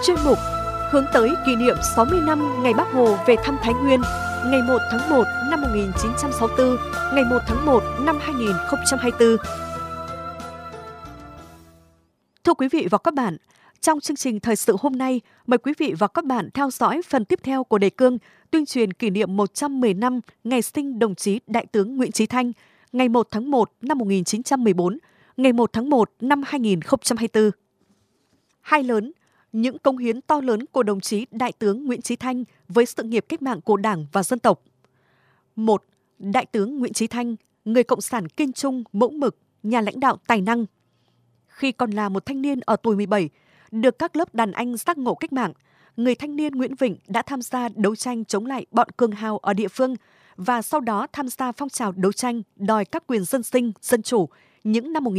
chuyên mục hướng tới kỷ niệm 60 năm ngày Bác Hồ về thăm Thái Nguyên, ngày 1 tháng 1 năm 1964, ngày 1 tháng 1 năm 2024. Thưa quý vị và các bạn, trong chương trình thời sự hôm nay, mời quý vị và các bạn theo dõi phần tiếp theo của đề cương tuyên truyền kỷ niệm 110 năm ngày sinh đồng chí Đại tướng Nguyễn Chí Thanh, ngày 1 tháng 1 năm 1914, ngày 1 tháng 1 năm 2024. Hai lớn, những cống hiến to lớn của đồng chí Đại tướng Nguyễn Chí Thanh với sự nghiệp cách mạng của Đảng và dân tộc. 1. Đại tướng Nguyễn Chí Thanh, người cộng sản kiên trung, mẫu mực, nhà lãnh đạo tài năng. Khi còn là một thanh niên ở tuổi 17, được các lớp đàn anh giác ngộ cách mạng, người thanh niên Nguyễn Vịnh đã tham gia đấu tranh chống lại bọn cường hào ở địa phương và sau đó tham gia phong trào đấu tranh đòi các quyền dân sinh, dân chủ những năm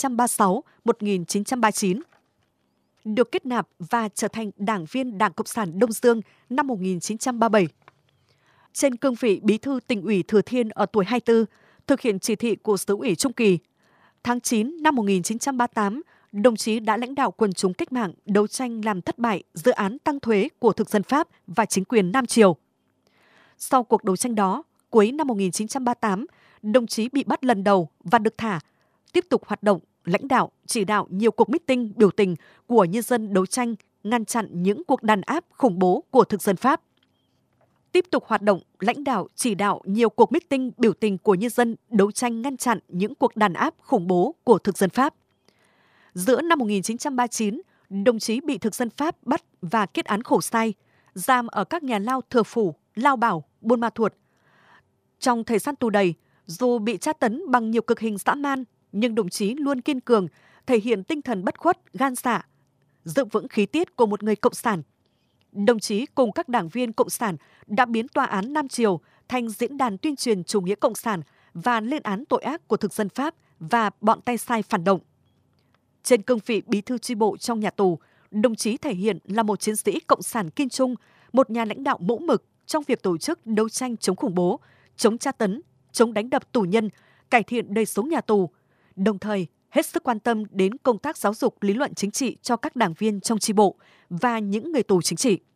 1936-1939. Được kết nạp và trở thành đảng viên Đảng Cộng sản Đông Dương năm 1937. Trên cương vị bí thư tỉnh ủy Thừa Thiên ở tuổi 24, thực hiện chỉ thị của Xứ ủy Trung Kỳ. Tháng 9 năm 1938, đồng chí đã lãnh đạo quần chúng cách mạng đấu tranh làm thất bại dự án tăng thuế của thực dân Pháp và chính quyền Nam Triều. Sau cuộc đấu tranh đó, cuối năm 1938, đồng chí bị bắt lần đầu và được thả, tiếp tục hoạt động, lãnh đạo, chỉ đạo nhiều cuộc meeting biểu tình của nhân dân đấu tranh, ngăn chặn những cuộc đàn áp khủng bố của thực dân Pháp. Tiếp tục hoạt động, lãnh đạo, chỉ đạo nhiều cuộc meeting biểu tình của nhân dân đấu tranh ngăn chặn những cuộc đàn áp khủng bố của thực dân Pháp. Giữa năm 1939, đồng chí bị thực dân Pháp bắt và kết án khổ sai, giam ở các nhà lao Thừa Phủ, Lao Bảo, Buôn Ma Thuột. Trong thời gian tù đầy, dù bị tra tấn bằng nhiều cực hình dã man, nhưng đồng chí luôn kiên cường, thể hiện tinh thần bất khuất, gan dạ, giữ vững khí tiết của một người cộng sản. Đồng chí cùng các đảng viên cộng sản đã biến tòa án Nam Triều thành diễn đàn tuyên truyền chủ nghĩa cộng sản và lên án tội ác của thực dân Pháp và bọn tay sai phản động. Trên cương vị bí thư chi bộ trong nhà tù, đồng chí thể hiện là một chiến sĩ cộng sản kiên trung, một nhà lãnh đạo mẫu mực trong việc tổ chức đấu tranh chống khủng bố, chống tra tấn, chống đánh đập tù nhân, cải thiện đời sống nhà tù, đồng thời hết sức quan tâm đến công tác giáo dục lý luận chính trị cho các đảng viên trong chi bộ và những người tù chính trị.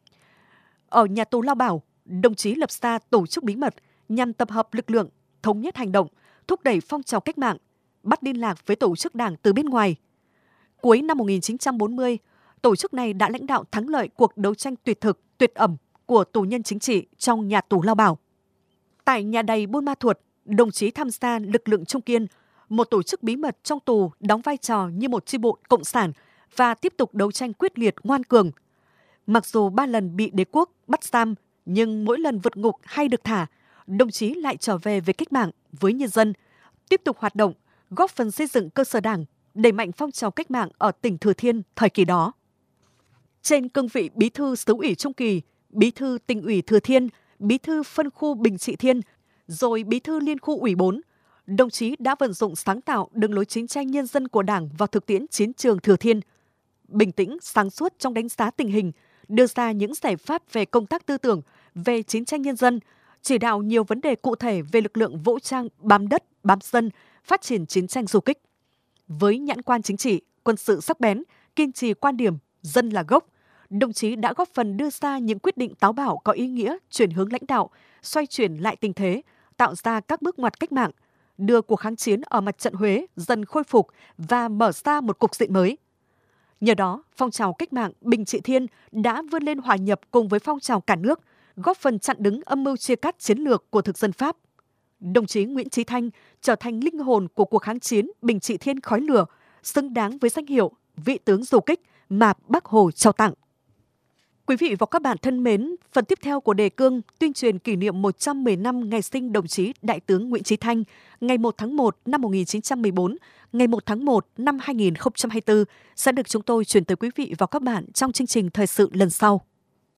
Ở nhà tù Lao Bảo, đồng chí lập ra tổ chức bí mật nhằm tập hợp lực lượng, thống nhất hành động, thúc đẩy phong trào cách mạng, bắt liên lạc với tổ chức đảng từ bên ngoài. Cuối năm 1940, tổ chức này đã lãnh đạo thắng lợi cuộc đấu tranh tuyệt thực, tuyệt ẩm của tù nhân chính trị trong nhà tù Lao Bảo. Tại nhà đầy Buôn Ma Thuột, đồng chí tham gia lực lượng Trung Kiên, một tổ chức bí mật trong tù đóng vai trò như một chi bộ cộng sản và tiếp tục đấu tranh quyết liệt ngoan cường. Mặc dù 3 lần bị đế quốc bắt giam, nhưng mỗi lần vượt ngục hay được thả, đồng chí lại trở về với cách mạng, với nhân dân, tiếp tục hoạt động, góp phần xây dựng cơ sở đảng, đẩy mạnh phong trào cách mạng ở tỉnh Thừa Thiên thời kỳ đó. Trên cương vị bí thư Xứ ủy Trung Kỳ, bí thư tỉnh ủy Thừa Thiên, bí thư phân khu Bình Trị Thiên, rồi bí thư liên khu ủy 4, đồng chí đã vận dụng sáng tạo đường lối chiến tranh nhân dân của Đảng vào thực tiễn chiến trường Thừa Thiên, bình tĩnh, sáng suốt trong đánh giá tình hình, đưa ra những giải pháp về công tác tư tưởng, về chiến tranh nhân dân, chỉ đạo nhiều vấn đề cụ thể về lực lượng vũ trang bám đất, bám dân, phát triển chiến tranh du kích. Với nhãn quan chính trị, quân sự sắc bén, kiên trì quan điểm dân là gốc, đồng chí đã góp phần đưa ra những quyết định táo bạo có ý nghĩa chuyển hướng lãnh đạo, xoay chuyển lại tình thế, tạo ra các bước ngoặt cách mạng, đưa cuộc kháng chiến ở mặt trận Huế dần khôi phục và mở ra một cục diện mới. Nhờ đó, phong trào cách mạng Bình Trị Thiên đã vươn lên hòa nhập cùng với phong trào cả nước, góp phần chặn đứng âm mưu chia cắt chiến lược của thực dân Pháp. Đồng chí Nguyễn Chí Thanh trở thành linh hồn của cuộc kháng chiến Bình Trị Thiên khói lửa, xứng đáng với danh hiệu vị tướng du kích mà Bác Hồ trao tặng. Quý vị và các bạn thân mến, phần tiếp theo của đề cương tuyên truyền kỷ niệm 110 năm ngày sinh đồng chí Đại tướng Nguyễn Chí Thanh, ngày 1 tháng 1 năm 1914, ngày 1 tháng 1 năm 2024 sẽ được chúng tôi chuyển tới quý vị và các bạn trong chương trình thời sự lần sau.